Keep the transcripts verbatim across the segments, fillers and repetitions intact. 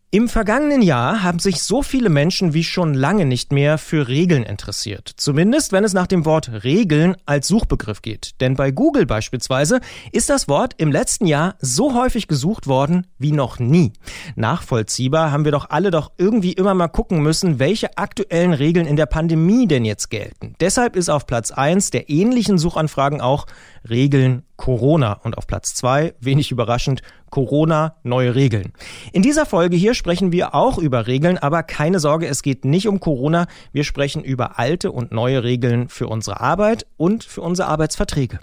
Im vergangenen Jahr haben sich so viele Menschen wie schon lange nicht mehr für Regeln interessiert. Zumindest, wenn es nach dem Wort Regeln als Suchbegriff geht. Denn bei Google beispielsweise ist das Wort im letzten Jahr so häufig gesucht worden wie noch nie. Nachvollziehbar haben wir doch alle doch irgendwie immer mal gucken müssen, welche aktuellen Regeln in der Pandemie denn jetzt gelten. Deshalb ist auf Platz eins der ähnlichen Suchanfragen auch Regeln Corona und auf Platz zwei, wenig überraschend, Corona, neue Regeln. In dieser Folge hier sprechen wir auch über Regeln, aber keine Sorge, es geht nicht um Corona. Wir sprechen über alte und neue Regeln für unsere Arbeit und für unsere Arbeitsverträge.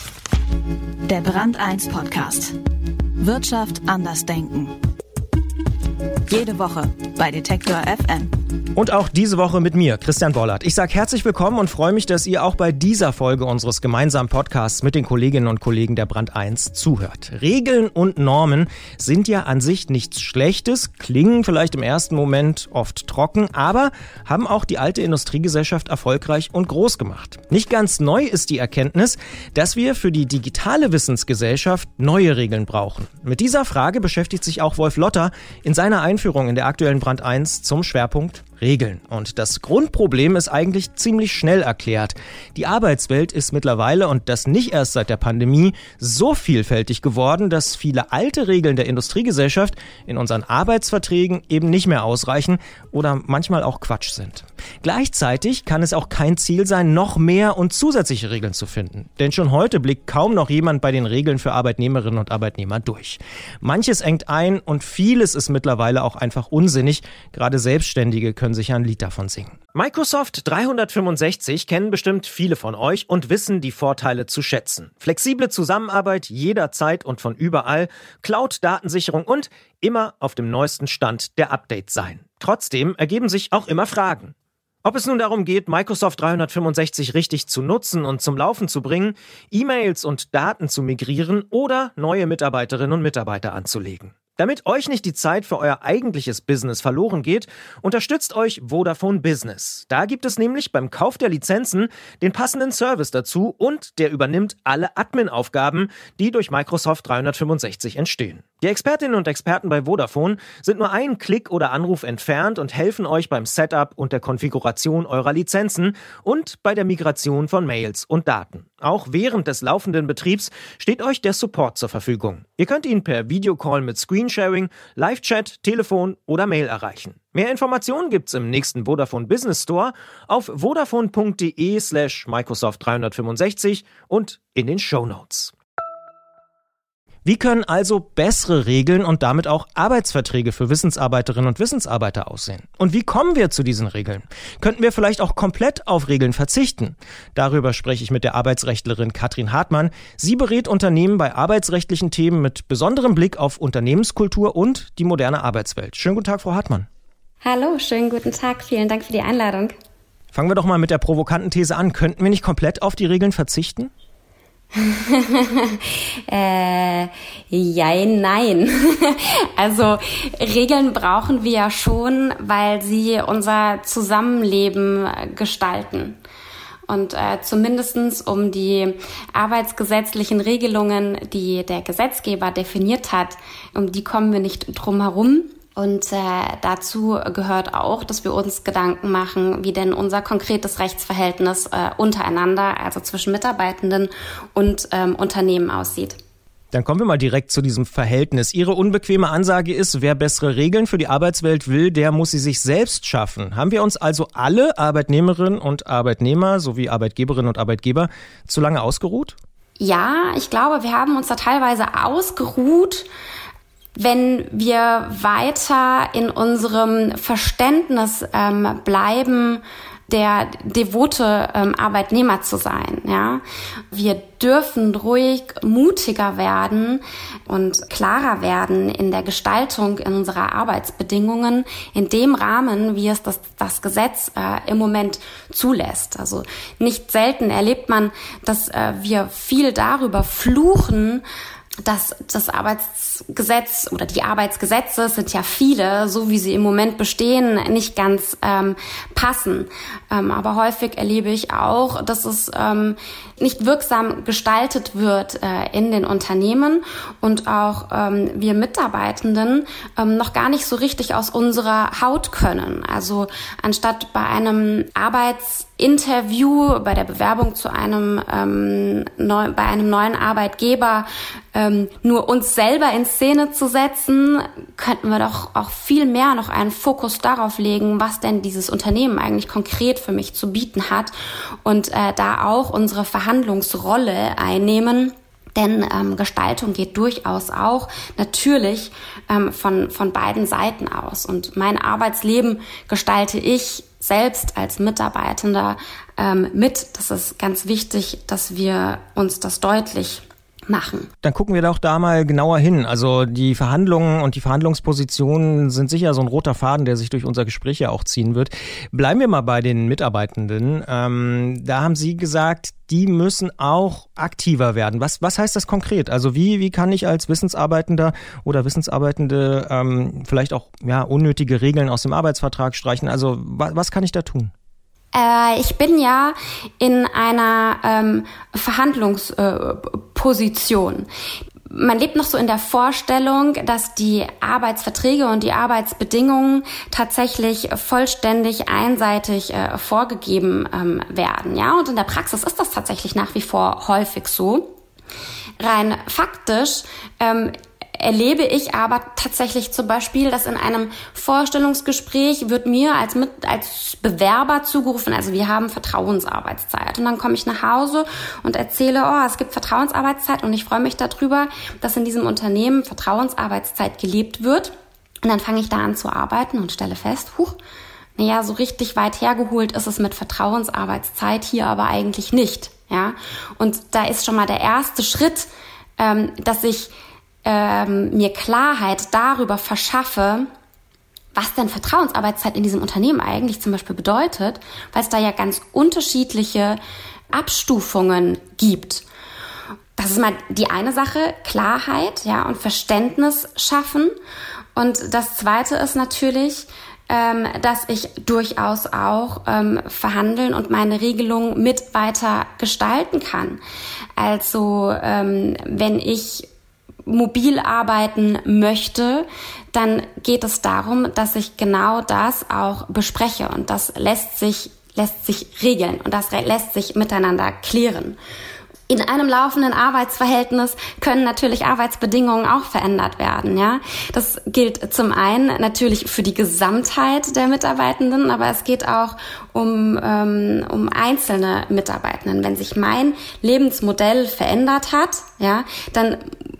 Der Brand eins Podcast. Wirtschaft anders denken. Jede Woche bei Detektor F M. Und auch diese Woche mit mir, Christian Bollert. Ich sage herzlich willkommen und freue mich, dass ihr auch bei dieser Folge unseres gemeinsamen Podcasts mit den Kolleginnen und Kollegen der Brand eins zuhört. Regeln und Normen sind ja an sich nichts Schlechtes, klingen vielleicht im ersten Moment oft trocken, aber haben auch die alte Industriegesellschaft erfolgreich und groß gemacht. Nicht ganz neu ist die Erkenntnis, dass wir für die digitale Wissensgesellschaft neue Regeln brauchen. Mit dieser Frage beschäftigt sich auch Wolf Lotter in seiner Einführung in der aktuellen Brand eins zum Schwerpunkt Regeln. Und das Grundproblem ist eigentlich ziemlich schnell erklärt. Die Arbeitswelt ist mittlerweile, und das nicht erst seit der Pandemie, so vielfältig geworden, dass viele alte Regeln der Industriegesellschaft in unseren Arbeitsverträgen eben nicht mehr ausreichen oder manchmal auch Quatsch sind. Gleichzeitig kann es auch kein Ziel sein, noch mehr und zusätzliche Regeln zu finden. Denn schon heute blickt kaum noch jemand bei den Regeln für Arbeitnehmerinnen und Arbeitnehmer durch. Manches engt ein und vieles ist mittlerweile auch einfach unsinnig. Gerade Selbstständige können sich ein Lied davon singen. Microsoft dreihundertfünfundsechzig kennen bestimmt viele von euch und wissen die Vorteile zu schätzen. Flexible Zusammenarbeit jederzeit und von überall, Cloud-Datensicherung und immer auf dem neuesten Stand der Updates sein. Trotzdem ergeben sich auch immer Fragen. Ob es nun darum geht, Microsoft dreihundertfünfundsechzig richtig zu nutzen und zum Laufen zu bringen, E-Mails und Daten zu migrieren oder neue Mitarbeiterinnen und Mitarbeiter anzulegen. Damit euch nicht die Zeit für euer eigentliches Business verloren geht, unterstützt euch Vodafone Business. Da gibt es nämlich beim Kauf der Lizenzen den passenden Service dazu und der übernimmt alle Admin-Aufgaben, die durch Microsoft dreihundertfünfundsechzig entstehen. Die Expertinnen und Experten bei Vodafone sind nur einen Klick oder Anruf entfernt und helfen euch beim Setup und der Konfiguration eurer Lizenzen und bei der Migration von Mails und Daten. Auch während des laufenden Betriebs steht euch der Support zur Verfügung. Ihr könnt ihn per Videocall mit Screensharing, Live-Chat, Telefon oder Mail erreichen. Mehr Informationen gibt's im nächsten Vodafone Business Store auf vodafone.de slash Microsoft dreihundertfünfundsechzig und in den Shownotes. Wie können also bessere Regeln und damit auch Arbeitsverträge für Wissensarbeiterinnen und Wissensarbeiter aussehen? Und wie kommen wir zu diesen Regeln? Könnten wir vielleicht auch komplett auf Regeln verzichten? Darüber spreche ich mit der Arbeitsrechtlerin Katrin Hartmann. Sie berät Unternehmen bei arbeitsrechtlichen Themen mit besonderem Blick auf Unternehmenskultur und die moderne Arbeitswelt. Schönen guten Tag, Frau Hartmann. Hallo, schönen guten Tag. Vielen Dank für die Einladung. Fangen wir doch mal mit der provokanten These an. Könnten wir nicht komplett auf die Regeln verzichten? äh, ja, nein. Also Regeln brauchen wir ja schon, weil sie unser Zusammenleben gestalten. Und äh, zumindestens um die arbeitsgesetzlichen Regelungen, die der Gesetzgeber definiert hat, um die kommen wir nicht drum herum. Und äh, dazu gehört auch, dass wir uns Gedanken machen, wie denn unser konkretes Rechtsverhältnis äh, untereinander, also zwischen Mitarbeitenden und ähm, Unternehmen aussieht. Dann kommen wir mal direkt zu diesem Verhältnis. Ihre unbequeme Ansage ist, wer bessere Regeln für die Arbeitswelt will, der muss sie sich selbst schaffen. Haben wir uns also alle Arbeitnehmerinnen und Arbeitnehmer sowie Arbeitgeberinnen und Arbeitgeber zu lange ausgeruht? Ja, ich glaube, wir haben uns da teilweise ausgeruht, wenn wir weiter in unserem Verständnis ähm, bleiben, der devote ähm, Arbeitnehmer zu sein. Ja, wir dürfen ruhig mutiger werden und klarer werden in der Gestaltung in unserer Arbeitsbedingungen in dem Rahmen, wie es das, das Gesetz äh, im Moment zulässt. Also nicht selten erlebt man, dass äh, wir viel darüber fluchen, dass das Arbeitsgesetz oder die Arbeitsgesetze sind ja viele, so wie sie im Moment bestehen, nicht ganz ähm, passen. Ähm, aber häufig erlebe ich auch, dass es ähm, nicht wirksam gestaltet wird äh, in den Unternehmen und auch ähm, wir Mitarbeitenden ähm, noch gar nicht so richtig aus unserer Haut können. Also anstatt bei einem Arbeitsinterview, bei der Bewerbung zu einem ähm, neu, bei einem neuen Arbeitgeber ähm, nur uns selber in Szene zu setzen, könnten wir doch auch viel mehr noch einen Fokus darauf legen, was denn dieses Unternehmen eigentlich konkret für mich zu bieten hat und äh, da auch unsere Verhandlungsrolle einnehmen. Denn ähm, Gestaltung geht durchaus auch natürlich ähm, von, von beiden Seiten aus. Und mein Arbeitsleben gestalte ich selbst als Mitarbeitender ähm, mit. Das ist ganz wichtig, dass wir uns das deutlich machen. Dann gucken wir doch da mal genauer hin. Also die Verhandlungen und die Verhandlungspositionen sind sicher so ein roter Faden, der sich durch unser Gespräch ja auch ziehen wird. Bleiben wir mal bei den Mitarbeitenden. Ähm, da haben Sie gesagt, die müssen auch aktiver werden. Was, was heißt das konkret? Also wie, wie kann ich als Wissensarbeitender oder Wissensarbeitende ähm, vielleicht auch ja, unnötige Regeln aus dem Arbeitsvertrag streichen? Also was, was kann ich da tun? Äh, ich bin ja in einer ähm, Verhandlungsposition. Äh, Man lebt noch so in der Vorstellung, dass die Arbeitsverträge und die Arbeitsbedingungen tatsächlich vollständig einseitig äh, vorgegeben ähm, werden. Ja, und in der Praxis ist das tatsächlich nach wie vor häufig so. Rein faktisch ähm, erlebe ich aber tatsächlich zum Beispiel, dass in einem Vorstellungsgespräch wird mir als, mit, als Bewerber zugerufen, also wir haben Vertrauensarbeitszeit. Und dann komme ich nach Hause und erzähle, oh, es gibt Vertrauensarbeitszeit und ich freue mich darüber, dass in diesem Unternehmen Vertrauensarbeitszeit gelebt wird. Und dann fange ich da an zu arbeiten und stelle fest, huch, naja, so richtig weit hergeholt ist es mit Vertrauensarbeitszeit hier aber eigentlich nicht. Ja? Und da ist schon mal der erste Schritt, ähm, dass ich Ähm, mir Klarheit darüber verschaffe, was denn Vertrauensarbeitszeit in diesem Unternehmen eigentlich zum Beispiel bedeutet, weil es da ja ganz unterschiedliche Abstufungen gibt. Das ist mal die eine Sache, Klarheit, ja, und Verständnis schaffen. Und das zweite ist natürlich, ähm, dass ich durchaus auch ähm, verhandeln und meine Regelung mit weiter gestalten kann. Also ähm, wenn ich mobil arbeiten möchte, dann geht es darum, dass ich genau das auch bespreche und das lässt sich lässt sich regeln und das lässt sich miteinander klären. In einem laufenden Arbeitsverhältnis können natürlich Arbeitsbedingungen auch verändert werden, ja. Das gilt zum einen natürlich für die Gesamtheit der Mitarbeitenden, aber es geht auch um, ähm, um einzelne Mitarbeitenden. Wenn sich mein Lebensmodell verändert hat, ja, dann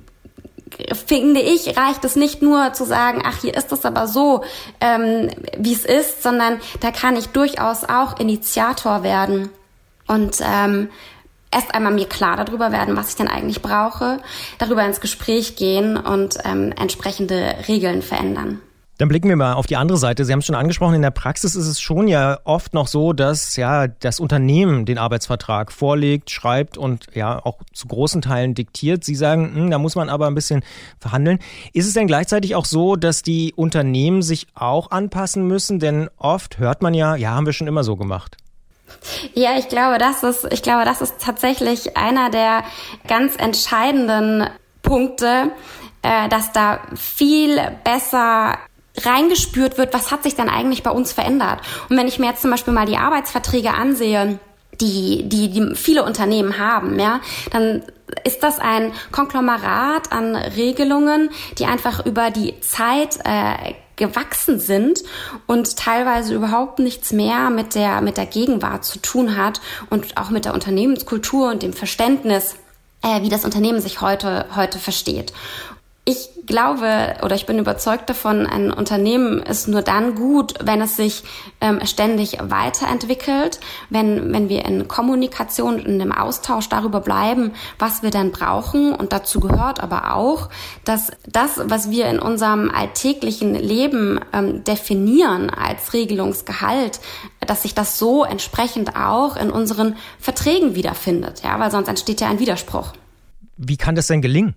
finde ich, reicht es nicht nur zu sagen, ach, hier ist es aber so, ähm, wie es ist, sondern da kann ich durchaus auch Initiator werden und ähm, erst einmal mir klar darüber werden, was ich denn eigentlich brauche, darüber ins Gespräch gehen und ähm, entsprechende Regeln verändern. Dann blicken wir mal auf die andere Seite. Sie haben es schon angesprochen, in der Praxis ist es schon ja oft noch so, dass ja das Unternehmen den Arbeitsvertrag vorlegt, schreibt und ja auch zu großen Teilen diktiert. Sie sagen, hm, da muss man aber ein bisschen verhandeln. Ist es denn gleichzeitig auch so, dass die Unternehmen sich auch anpassen müssen? Denn oft hört man ja, ja, haben wir schon immer so gemacht. Ja, ich glaube, das ist, ich glaube, das ist tatsächlich einer der ganz entscheidenden Punkte, äh, dass da viel besser reingespürt wird, was hat sich denn eigentlich bei uns verändert? Und wenn ich mir jetzt zum Beispiel mal die Arbeitsverträge ansehe, die, die, die viele Unternehmen haben, ja, dann ist das ein Konglomerat an Regelungen, die einfach über die Zeit äh, gewachsen sind und teilweise überhaupt nichts mehr mit der, mit der Gegenwart zu tun hat und auch mit der Unternehmenskultur und dem Verständnis, äh, wie das Unternehmen sich heute, heute versteht. Ich glaube oder ich bin überzeugt davon, ein Unternehmen ist nur dann gut, wenn es sich ähm, ständig weiterentwickelt, wenn wenn wir in Kommunikation und in dem Austausch darüber bleiben, was wir denn brauchen. Und dazu gehört aber auch, dass das, was wir in unserem alltäglichen Leben ähm, definieren als Regelungsgehalt, dass sich das so entsprechend auch in unseren Verträgen wiederfindet, ja, weil sonst entsteht ja ein Widerspruch. Wie kann das denn gelingen?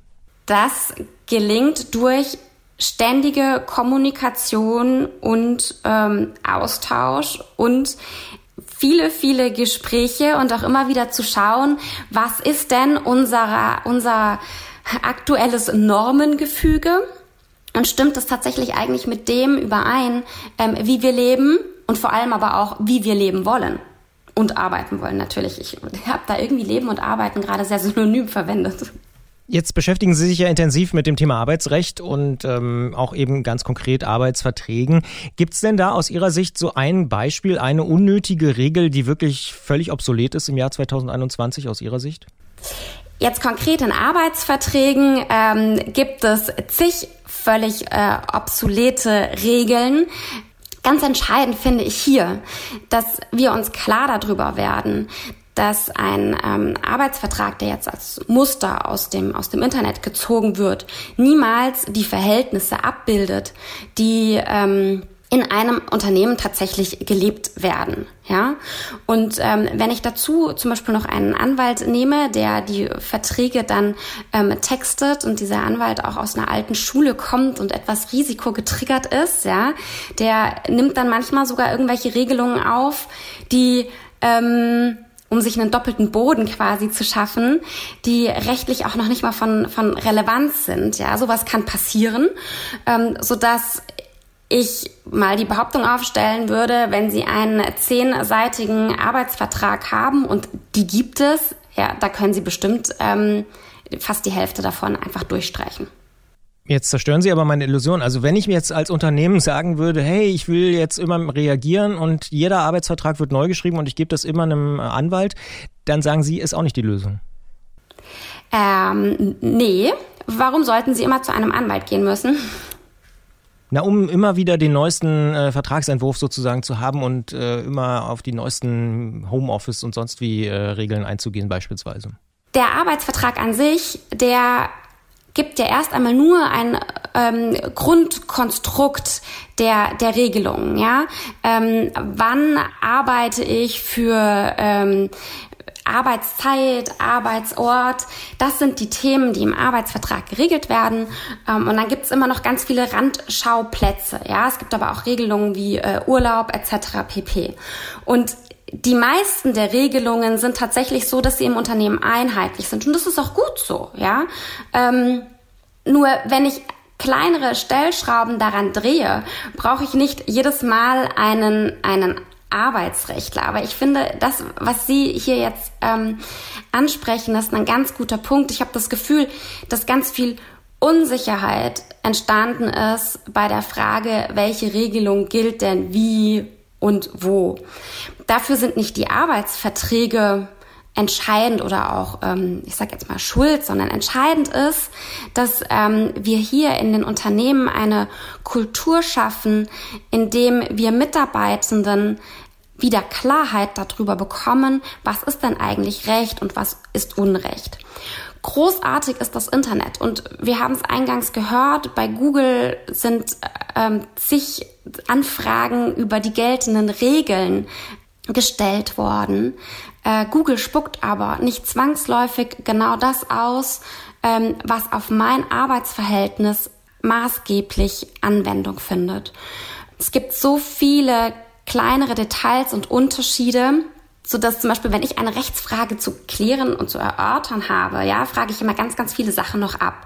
Das gelingt durch ständige Kommunikation und ähm, Austausch und viele, viele Gespräche und auch immer wieder zu schauen, was ist denn unser, unser aktuelles Normengefüge und stimmt es tatsächlich eigentlich mit dem überein, ähm, wie wir leben und vor allem aber auch, wie wir leben wollen und arbeiten wollen natürlich. Ich habe da irgendwie Leben und Arbeiten gerade sehr synonym verwendet. Jetzt beschäftigen Sie sich ja intensiv mit dem Thema Arbeitsrecht und ähm, auch eben ganz konkret Arbeitsverträgen. Gibt es denn da aus Ihrer Sicht so ein Beispiel, eine unnötige Regel, die wirklich völlig obsolet ist im Jahr zweitausendeinundzwanzig aus Ihrer Sicht? Jetzt konkret in Arbeitsverträgen ähm, gibt es zig völlig äh, obsolete Regeln. Ganz entscheidend finde ich hier, dass wir uns klar darüber werden, dass ein ähm, Arbeitsvertrag, der jetzt als Muster aus dem aus dem Internet gezogen wird, niemals die Verhältnisse abbildet, die ähm, in einem Unternehmen tatsächlich gelebt werden. Ja? Und ähm, wenn ich dazu zum Beispiel noch einen Anwalt nehme, der die Verträge dann ähm, textet und dieser Anwalt auch aus einer alten Schule kommt und etwas risikogetriggert ist, ja, der nimmt dann manchmal sogar irgendwelche Regelungen auf, die ähm, um sich einen doppelten Boden quasi zu schaffen, die rechtlich auch noch nicht mal von von Relevanz sind. Ja, sowas kann passieren, ähm, sodass ich mal die Behauptung aufstellen würde, wenn Sie einen zehnseitigen Arbeitsvertrag haben und die gibt es, ja, da können Sie bestimmt ähm, fast die Hälfte davon einfach durchstreichen. Jetzt zerstören Sie aber meine Illusion. Also wenn ich mir jetzt als Unternehmen sagen würde, hey, ich will jetzt immer reagieren und jeder Arbeitsvertrag wird neu geschrieben und ich gebe das immer einem Anwalt, dann sagen Sie, ist auch nicht die Lösung. Ähm, nee. Warum sollten Sie immer zu einem Anwalt gehen müssen? Na, um immer wieder den neuesten äh, Vertragsentwurf sozusagen zu haben und äh, immer auf die neuesten Homeoffice und sonst wie äh, Regeln einzugehen beispielsweise. Der Arbeitsvertrag an sich, der gibt ja erst einmal nur ein ähm, Grundkonstrukt der der Regelungen. Ja, ähm, wann arbeite ich für ähm, Arbeitszeit, Arbeitsort, das sind die Themen, die im Arbeitsvertrag geregelt werden. Ähm, und dann gibt's immer noch ganz viele Randschauplätze. Ja, es gibt aber auch Regelungen wie äh, Urlaub et cetera pp. Und die meisten der Regelungen sind tatsächlich so, dass sie im Unternehmen einheitlich sind. Und das ist auch gut so, ja. Ähm, nur wenn ich kleinere Stellschrauben daran drehe, brauche ich nicht jedes Mal einen, einen Arbeitsrechtler. Aber ich finde, das, was Sie hier jetzt ähm, ansprechen, ist ein ganz guter Punkt. Ich habe das Gefühl, dass ganz viel Unsicherheit entstanden ist bei der Frage, welche Regelung gilt denn wie und wo. Dafür sind nicht die Arbeitsverträge entscheidend oder auch, ähm, ich sage jetzt mal schuld, sondern entscheidend ist, dass ähm, wir hier in den Unternehmen eine Kultur schaffen, in dem wir Mitarbeitenden wieder Klarheit darüber bekommen, was ist denn eigentlich Recht und was ist Unrecht. Großartig ist das Internet und wir haben es eingangs gehört, bei Google sind ähm, zig Anfragen über die geltenden Regeln gestellt worden. Äh, Google spuckt aber nicht zwangsläufig genau das aus, ähm, was auf mein Arbeitsverhältnis maßgeblich Anwendung findet. Es gibt so viele kleinere Details und Unterschiede, so dass zum Beispiel, wenn ich eine Rechtsfrage zu klären und zu erörtern habe, ja, frage ich immer ganz, ganz viele Sachen noch ab.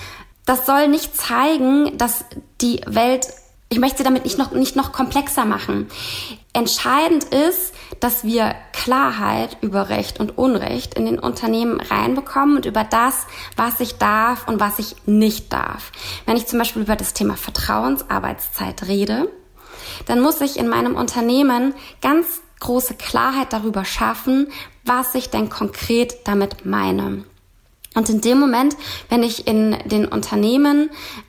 Das soll nicht zeigen, dass die Welt, ich möchte sie damit nicht noch, nicht noch komplexer machen. Entscheidend ist, dass wir Klarheit über Recht und Unrecht in den Unternehmen reinbekommen und über das, was ich darf und was ich nicht darf. Wenn ich zum Beispiel über das Thema Vertrauensarbeitszeit rede, dann muss ich in meinem Unternehmen ganz große Klarheit darüber schaffen, was ich denn konkret damit meine. Und in dem Moment, wenn ich in den Unternehmen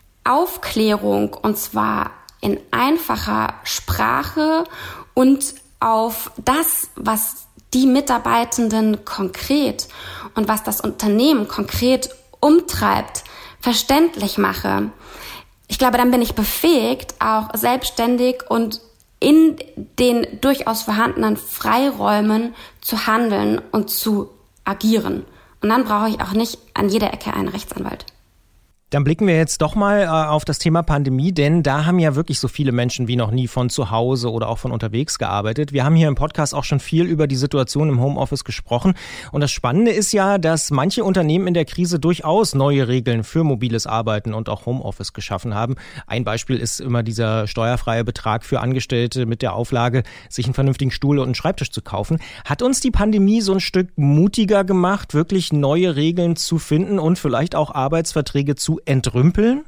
Aufklärung, und zwar in einfacher Sprache und auf das, was die Mitarbeitenden konkret und was das Unternehmen konkret umtreibt, verständlich mache, ich glaube, dann bin ich befähigt, auch selbstständig und in den durchaus vorhandenen Freiräumen zu handeln und zu agieren. Und dann brauche ich auch nicht an jeder Ecke einen Rechtsanwalt. Dann blicken wir jetzt doch mal äh, auf das Thema Pandemie, denn da haben ja wirklich so viele Menschen wie noch nie von zu Hause oder auch von unterwegs gearbeitet. Wir haben hier im Podcast auch schon viel über die Situation im Homeoffice gesprochen. Und das Spannende ist ja, dass manche Unternehmen in der Krise durchaus neue Regeln für mobiles Arbeiten und auch Homeoffice geschaffen haben. Ein Beispiel ist immer dieser steuerfreie Betrag für Angestellte mit der Auflage, sich einen vernünftigen Stuhl und einen Schreibtisch zu kaufen. Hat uns die Pandemie so ein Stück mutiger gemacht, wirklich neue Regeln zu finden und vielleicht auch Arbeitsverträge zu entrümpeln?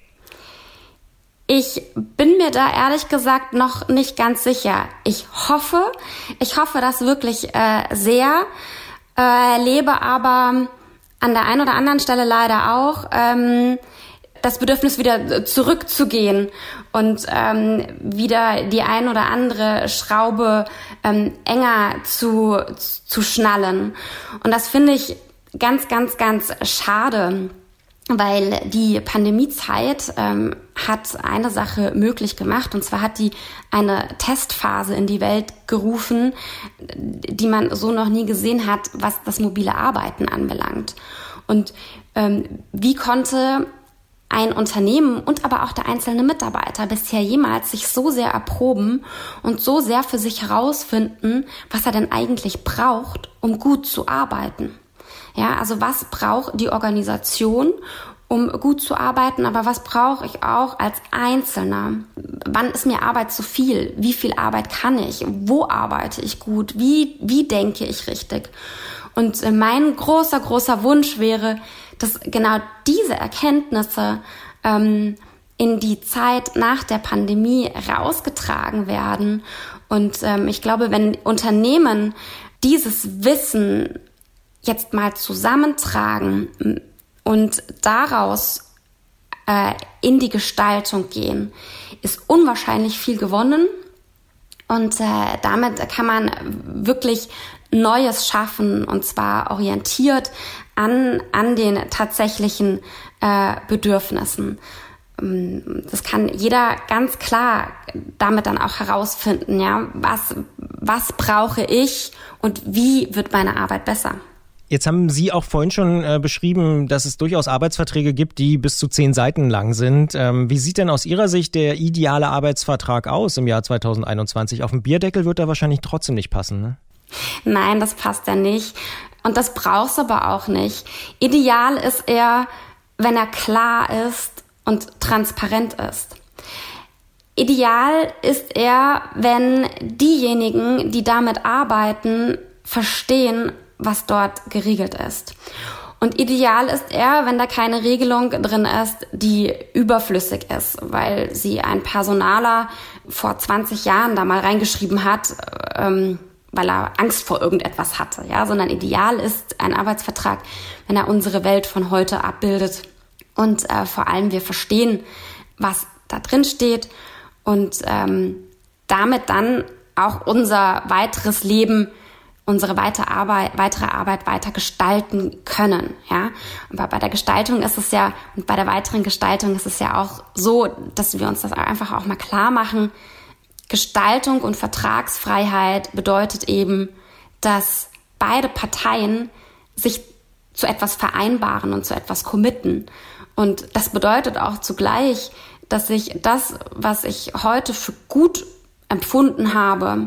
Ich bin mir da ehrlich gesagt noch nicht ganz sicher. Ich hoffe, ich hoffe das wirklich äh, sehr, äh, lebe aber an der einen oder anderen Stelle leider auch ähm, das Bedürfnis, wieder zurückzugehen und ähm, wieder die ein oder andere Schraube ähm, enger zu, zu schnallen. Und das finde ich ganz, ganz, ganz schade. Weil die Pandemiezeit ähm, hat eine Sache möglich gemacht, und zwar hat die eine Testphase in die Welt gerufen, die man so noch nie gesehen hat, was das mobile Arbeiten anbelangt. Und ähm, wie konnte ein Unternehmen und aber auch der einzelne Mitarbeiter bisher jemals sich so sehr erproben und so sehr für sich herausfinden, was er denn eigentlich braucht, um gut zu arbeiten? Ja, also was braucht die Organisation, um gut zu arbeiten, aber was brauche ich auch als Einzelner? Wann ist mir Arbeit zu viel? Wie viel Arbeit kann ich? Wo arbeite ich gut? Wie, wie denke ich richtig? Und mein großer, großer Wunsch wäre, dass genau diese Erkenntnisse ähm, in die Zeit nach der Pandemie rausgetragen werden. Und ähm, ich glaube, wenn Unternehmen dieses Wissen jetzt mal zusammentragen und daraus äh, in die Gestaltung gehen, ist unwahrscheinlich viel gewonnen. Und äh, damit kann man wirklich Neues schaffen, und zwar orientiert an, an den tatsächlichen äh, Bedürfnissen. Das kann jeder ganz klar damit dann auch herausfinden, ja, was, was brauche ich und wie wird meine Arbeit besser. Jetzt haben Sie auch vorhin schon äh, beschrieben, dass es durchaus Arbeitsverträge gibt, die bis zu zehn Seiten lang sind. Ähm, wie sieht denn aus Ihrer Sicht der ideale Arbeitsvertrag aus im Jahr zwanzig einundzwanzig? Auf dem Bierdeckel wird er wahrscheinlich trotzdem nicht passen, ne? Nein, das passt ja nicht. Und das brauchst du aber auch nicht. Ideal ist er, wenn er klar ist und transparent ist. Ideal ist er, wenn diejenigen, die damit arbeiten, verstehen, was dort geregelt ist. Und ideal ist er, wenn da keine Regelung drin ist, die überflüssig ist, weil sie ein Personaler vor zwanzig Jahren da mal reingeschrieben hat, ähm, weil er Angst vor irgendetwas hatte, ja, sondern ideal ist ein Arbeitsvertrag, wenn er unsere Welt von heute abbildet und äh, vor allem wir verstehen, was da drin steht und ähm, damit dann auch unser weiteres Leben, unsere weitere Arbeit, weitere Arbeit weiter gestalten können, ja. Aber bei der Gestaltung ist es ja, und bei der weiteren Gestaltung ist es ja auch so, dass wir uns das einfach auch mal klar machen. Gestaltung und Vertragsfreiheit bedeutet eben, dass beide Parteien sich zu etwas vereinbaren und zu etwas committen. Und das bedeutet auch zugleich, dass ich das, was ich heute für gut empfunden habe,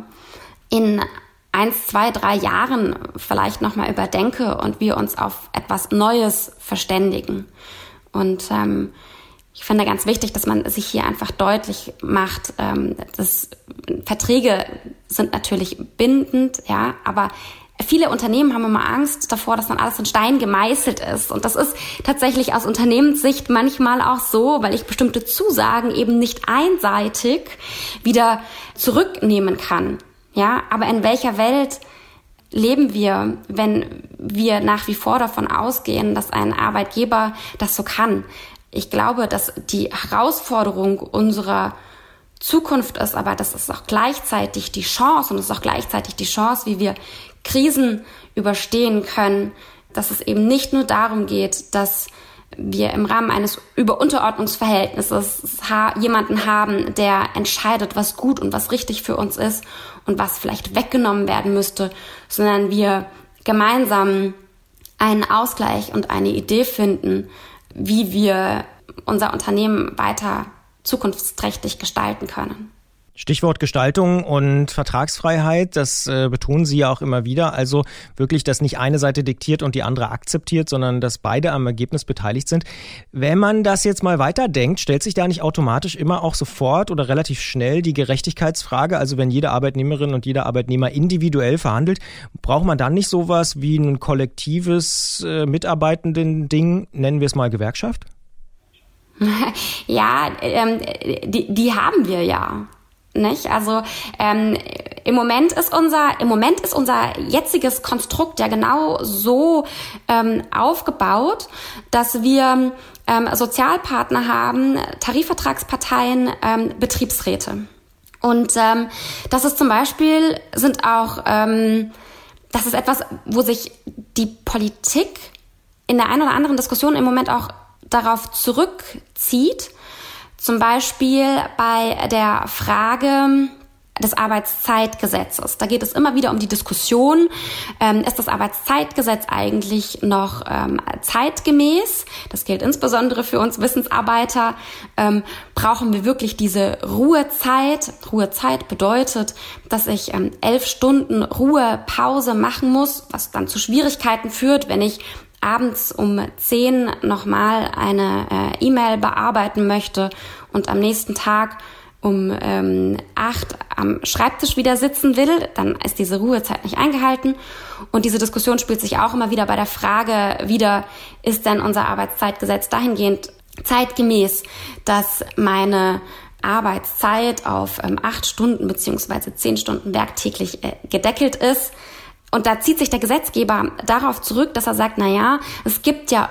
in eins, zwei, drei Jahren vielleicht nochmal überdenke und wir uns auf etwas Neues verständigen. Und ähm, ich finde ganz wichtig, dass man sich hier einfach deutlich macht, ähm, dass Verträge sind natürlich bindend, ja, aber viele Unternehmen haben immer Angst davor, dass dann alles in Stein gemeißelt ist. Und das ist tatsächlich aus Unternehmenssicht manchmal auch so, weil ich bestimmte Zusagen eben nicht einseitig wieder zurücknehmen kann. Ja, aber in welcher Welt leben wir, wenn wir nach wie vor davon ausgehen, dass ein Arbeitgeber das so kann? Ich glaube, dass die Herausforderung unserer Zukunft ist, aber das ist auch gleichzeitig die Chance und es ist auch gleichzeitig die Chance, wie wir Krisen überstehen können, dass es eben nicht nur darum geht, dass wir im Rahmen eines Überunterordnungsverhältnisses jemanden haben, der entscheidet, was gut und was richtig für uns ist und was vielleicht weggenommen werden müsste, sondern wir gemeinsam einen Ausgleich und eine Idee finden, wie wir unser Unternehmen weiter zukunftsträchtig gestalten können. Stichwort Gestaltung und Vertragsfreiheit, das äh, betonen Sie ja auch immer wieder. Also wirklich, dass nicht eine Seite diktiert und die andere akzeptiert, sondern dass beide am Ergebnis beteiligt sind. Wenn man das jetzt mal weiterdenkt, stellt sich da nicht automatisch immer auch sofort oder relativ schnell die Gerechtigkeitsfrage? Also wenn jede Arbeitnehmerin und jeder Arbeitnehmer individuell verhandelt, braucht man dann nicht sowas wie ein kollektives äh, Mitarbeitenden-Ding, nennen wir es mal Gewerkschaft? Ja, ähm, die, die haben wir ja. Nicht? Also ähm, im Moment ist unser im Moment ist unser jetziges Konstrukt ja genau so ähm, aufgebaut, dass wir ähm, Sozialpartner haben, Tarifvertragsparteien, ähm, Betriebsräte. Und ähm, das ist zum Beispiel sind auch ähm, das ist etwas, wo sich die Politik in der einen oder anderen Diskussion im Moment auch darauf zurückzieht. Zum Beispiel bei der Frage des Arbeitszeitgesetzes. Da geht es immer wieder um die Diskussion, ähm, ist das Arbeitszeitgesetz eigentlich noch ähm, zeitgemäß? Das gilt insbesondere für uns Wissensarbeiter. Ähm, brauchen wir wirklich diese Ruhezeit? Ruhezeit bedeutet, dass ich ähm, elf Stunden Ruhepause machen muss, was dann zu Schwierigkeiten führt, wenn ich abends um zehn nochmal eine äh, E-Mail bearbeiten möchte und am nächsten Tag um ähm, acht am Schreibtisch wieder sitzen will, dann ist diese Ruhezeit nicht eingehalten. Und diese Diskussion spielt sich auch immer wieder bei der Frage wieder, ist denn unser Arbeitszeitgesetz dahingehend zeitgemäß, dass meine Arbeitszeit auf ähm, acht Stunden beziehungsweise zehn Stunden werktäglich äh, gedeckelt ist. Und da zieht sich der Gesetzgeber darauf zurück, dass er sagt, na ja, es gibt ja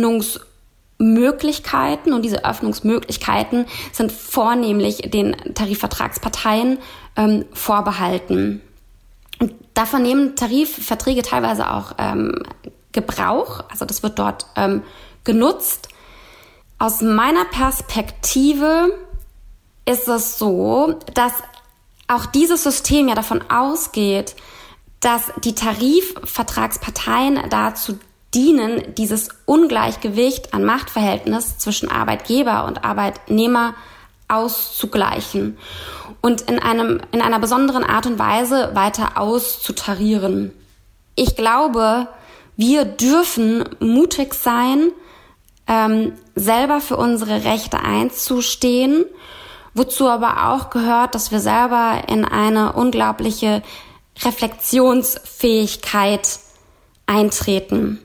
Öffnungsmöglichkeiten und diese Öffnungsmöglichkeiten sind vornehmlich den Tarifvertragsparteien ähm, vorbehalten. Und davon nehmen Tarifverträge teilweise auch ähm, Gebrauch, also das wird dort ähm, genutzt. Aus meiner Perspektive ist es so, dass auch dieses System ja davon ausgeht, dass die Tarifvertragsparteien dazu dienen, dieses Ungleichgewicht an Machtverhältnis zwischen Arbeitgeber und Arbeitnehmer auszugleichen und in einem, in einer besonderen Art und Weise weiter auszutarieren. Ich glaube, wir dürfen mutig sein, ähm, selber für unsere Rechte einzustehen, wozu aber auch gehört, dass wir selber in eine unglaubliche Reflexionsfähigkeit eintreten.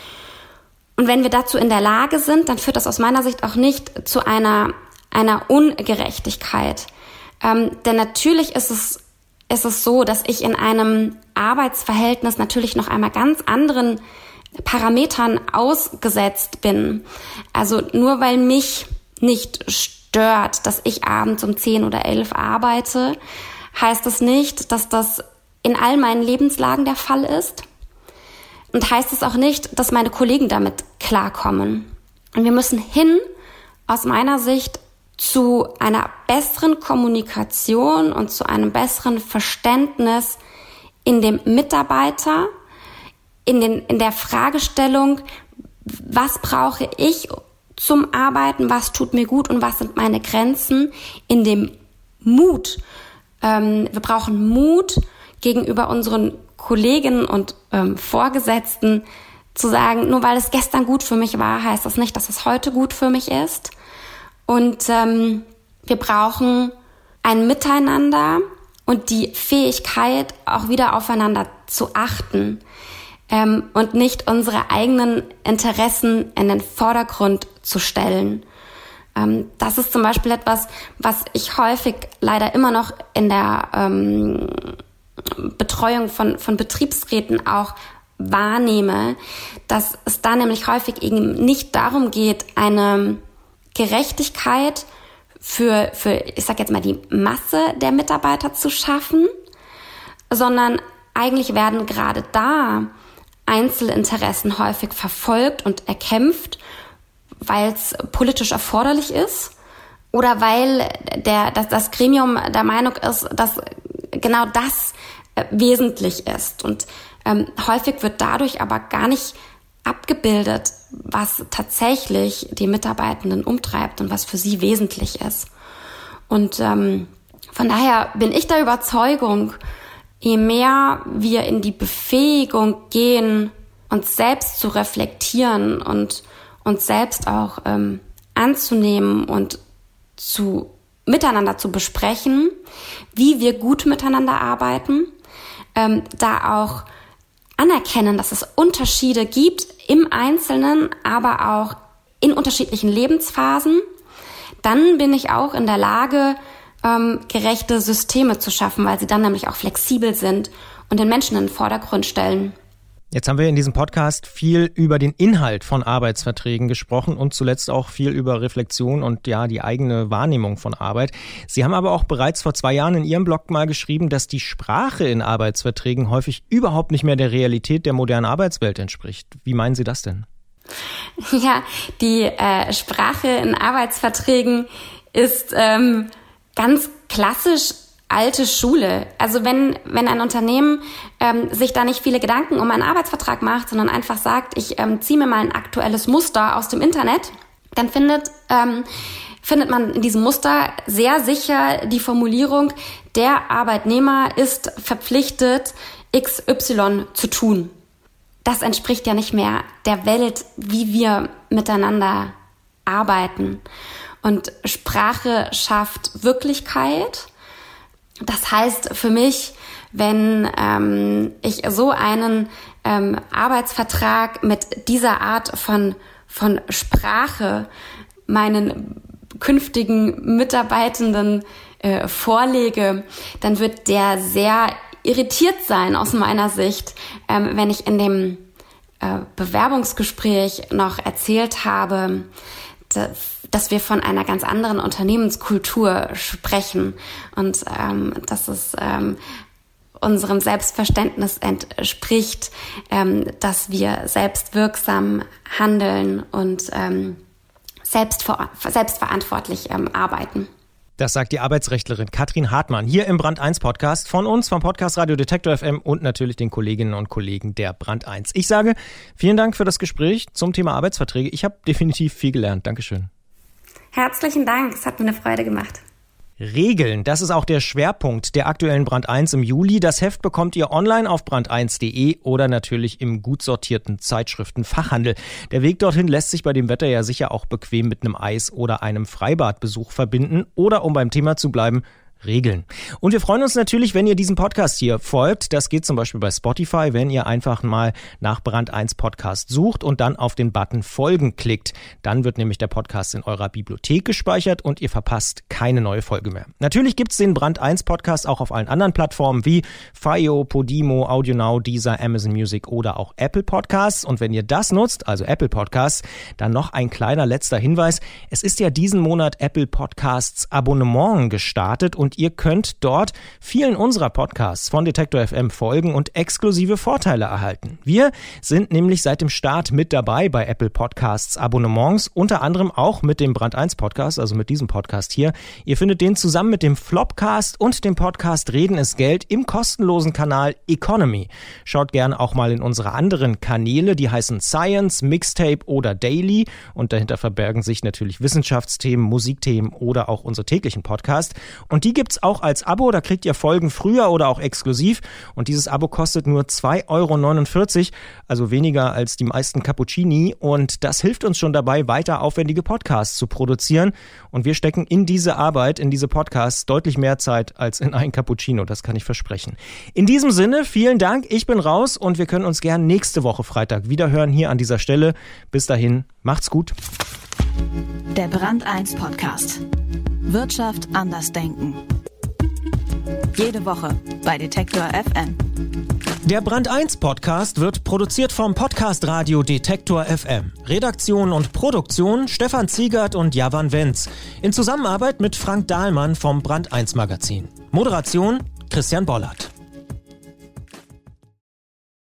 Und wenn wir dazu in der Lage sind, dann führt das aus meiner Sicht auch nicht zu einer, einer Ungerechtigkeit. Ähm, denn natürlich ist es, ist es so, dass ich in einem Arbeitsverhältnis natürlich noch einmal ganz anderen Parametern ausgesetzt bin. Also nur weil mich nicht stört, dass ich abends um zehn oder elf arbeite, heißt es nicht, dass das in all meinen Lebenslagen der Fall ist. Und heißt es auch nicht, dass meine Kollegen damit klarkommen. Und wir müssen hin, aus meiner Sicht, zu einer besseren Kommunikation und zu einem besseren Verständnis in dem Mitarbeiter, in den, in der Fragestellung, was brauche ich zum Arbeiten, was tut mir gut und was sind meine Grenzen, in dem Mut. Ähm, wir brauchen Mut, gegenüber unseren Kolleginnen und ähm, Vorgesetzten zu sagen, nur weil es gestern gut für mich war, heißt das nicht, dass es heute gut für mich ist. Und ähm, wir brauchen ein Miteinander und die Fähigkeit, auch wieder aufeinander zu achten ähm, und nicht unsere eigenen Interessen in den Vordergrund zu stellen. Ähm, das ist zum Beispiel etwas, was ich häufig leider immer noch in der ähm, Betreuung von, von Betriebsräten auch wahrnehme, dass es da nämlich häufig eben nicht darum geht, eine Gerechtigkeit für, für, ich sag jetzt mal, die Masse der Mitarbeiter zu schaffen, sondern eigentlich werden gerade da Einzelinteressen häufig verfolgt und erkämpft, weil es politisch erforderlich ist oder weil der, das, das Gremium der Meinung ist, dass genau das äh, wesentlich ist. Und ähm, häufig wird dadurch aber gar nicht abgebildet, was tatsächlich die Mitarbeitenden umtreibt und was für sie wesentlich ist. Und ähm, von daher bin ich der Überzeugung, je mehr wir in die Befähigung gehen, uns selbst zu reflektieren und uns selbst auch ähm, anzunehmen und zu miteinander zu besprechen, wie wir gut miteinander arbeiten, ähm, da auch anerkennen, dass es Unterschiede gibt im Einzelnen, aber auch in unterschiedlichen Lebensphasen, dann bin ich auch in der Lage, ähm, gerechte Systeme zu schaffen, weil sie dann nämlich auch flexibel sind und den Menschen in den Vordergrund stellen. Jetzt haben wir in diesem Podcast viel über den Inhalt von Arbeitsverträgen gesprochen und zuletzt auch viel über Reflexion und ja die eigene Wahrnehmung von Arbeit. Sie haben aber auch bereits vor zwei Jahren in Ihrem Blog mal geschrieben, dass die Sprache in Arbeitsverträgen häufig überhaupt nicht mehr der Realität der modernen Arbeitswelt entspricht. Wie meinen Sie das denn? Ja, die äh, Sprache in Arbeitsverträgen ist ähm, ganz klassisch alte Schule. Also wenn wenn ein Unternehmen ähm, sich da nicht viele Gedanken um einen Arbeitsvertrag macht, sondern einfach sagt, ich ähm, ziehe mir mal ein aktuelles Muster aus dem Internet, dann findet ähm, findet man in diesem Muster sehr sicher die Formulierung, der Arbeitnehmer ist verpflichtet, X Y zu tun. Das entspricht ja nicht mehr der Welt, wie wir miteinander arbeiten. Und Sprache schafft Wirklichkeit. Das heißt für mich, wenn ähm, ich so einen ähm, Arbeitsvertrag mit dieser Art von, von Sprache meinen künftigen Mitarbeitenden äh, vorlege, dann wird der sehr irritiert sein aus meiner Sicht, ähm, wenn ich in dem äh, Bewerbungsgespräch noch erzählt habe, dass dass wir von einer ganz anderen Unternehmenskultur sprechen und ähm, dass es ähm, unserem Selbstverständnis entspricht, ähm, dass wir selbstwirksam handeln und ähm, selbstver- selbstverantwortlich ähm, arbeiten. Das sagt die Arbeitsrechtlerin Katrin Hartmann hier im Brand eins Podcast von uns, vom Podcast Radio Detektor F M und natürlich den Kolleginnen und Kollegen der Brand eins. Ich sage vielen Dank für das Gespräch zum Thema Arbeitsverträge. Ich habe definitiv viel gelernt. Dankeschön. Herzlichen Dank, es hat mir eine Freude gemacht. Regeln, das ist auch der Schwerpunkt der aktuellen Brand eins im Juli. Das Heft bekommt ihr online auf brand eins punkt de oder natürlich im gut sortierten Zeitschriftenfachhandel. Der Weg dorthin lässt sich bei dem Wetter ja sicher auch bequem mit einem Eis oder einem Freibadbesuch verbinden oder, um beim Thema zu bleiben, Regeln. Und wir freuen uns natürlich, wenn ihr diesem Podcast hier folgt. Das geht zum Beispiel bei Spotify, wenn ihr einfach mal nach Brand eins Podcast sucht und dann auf den Button Folgen klickt. Dann wird nämlich der Podcast in eurer Bibliothek gespeichert und ihr verpasst keine neue Folge mehr. Natürlich gibt's den Brand eins Podcast auch auf allen anderen Plattformen wie Fio, Podimo, AudioNow, Deezer, Amazon Music oder auch Apple Podcasts. Und wenn ihr das nutzt, also Apple Podcasts, dann noch ein kleiner letzter Hinweis. Es ist ja diesen Monat Apple Podcasts Abonnement gestartet und ihr könnt dort vielen unserer Podcasts von Detektor F M folgen und exklusive Vorteile erhalten. Wir sind nämlich seit dem Start mit dabei bei Apple Podcasts Abonnements, unter anderem auch mit dem Brand eins Podcast, also mit diesem Podcast hier. Ihr findet den zusammen mit dem Flopcast und dem Podcast Reden ist Geld im kostenlosen Kanal Economy. Schaut gern auch mal in unsere anderen Kanäle, die heißen Science, Mixtape oder Daily und dahinter verbergen sich natürlich Wissenschaftsthemen, Musikthemen oder auch unsere täglichen Podcasts. Und die gibt's auch als Abo, da kriegt ihr Folgen früher oder auch exklusiv und dieses Abo kostet nur zwei Euro neunundvierzig, also weniger als die meisten Cappuccini und das hilft uns schon dabei, weiter aufwendige Podcasts zu produzieren und wir stecken in diese Arbeit, in diese Podcasts deutlich mehr Zeit als in ein Cappuccino, das kann ich versprechen. In diesem Sinne, vielen Dank, ich bin raus und wir können uns gern nächste Woche Freitag wiederhören hier an dieser Stelle. Bis dahin, macht's gut. Der Brand eins Podcast. Wirtschaft anders denken. Jede Woche bei Detektor F M. Der Brand eins Podcast wird produziert vom Podcast Radio Detektor F M. Redaktion und Produktion Stefan Ziegert und Javan Wenz. In Zusammenarbeit mit Frank Dahlmann vom Brand eins Magazin. Moderation Christian Bollert.